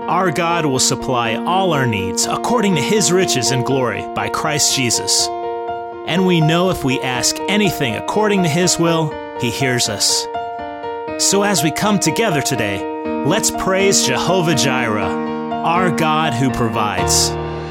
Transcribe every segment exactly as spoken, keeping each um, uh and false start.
Our God will supply all our needs according to His riches and glory by Christ Jesus. And we know if we ask anything according to His will, He hears us. So as we come together today, let's praise Jehovah Jireh, our God who provides.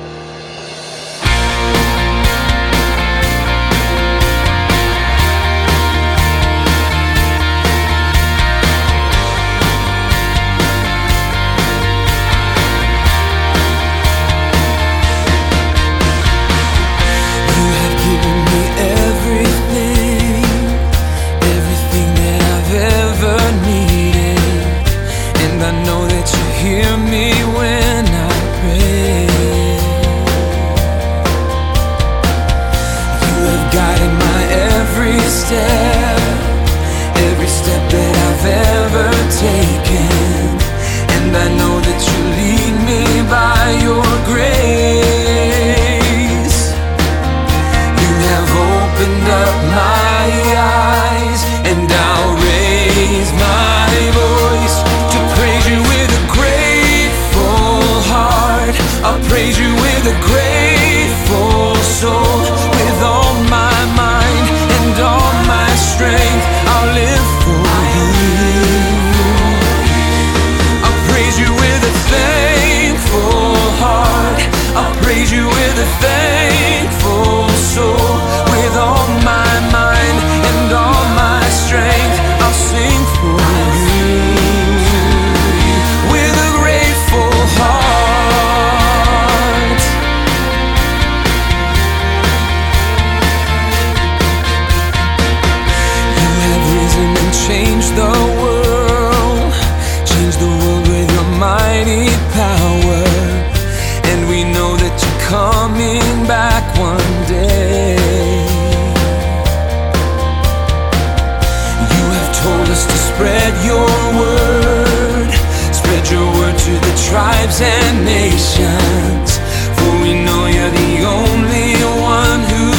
Tribes and nations, for we know you're the only one who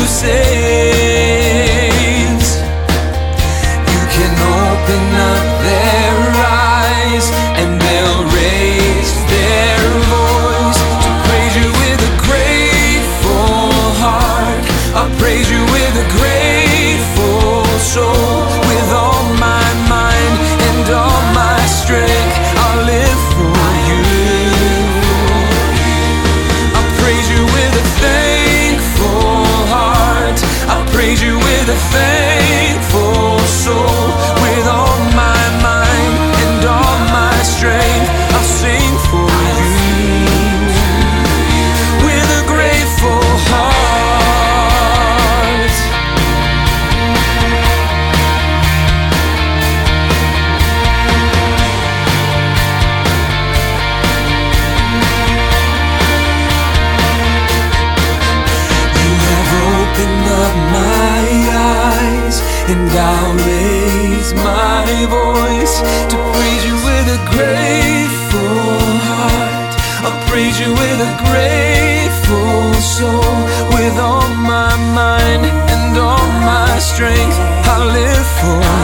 saves. You can open up their eyes and they'll raise their voice to praise you with a grateful heart. I'll praise you with a grateful soul. With all my mind and all my strength, I'll live for you. Praise you with a thankful soul. With all my mind and all my strength, I'll sing for you. With a grateful heart. You have opened up my and I'll raise my voice to praise you with a grateful heart. I'll praise you with a grateful soul. With all my mind and all my strength, I'll live for you.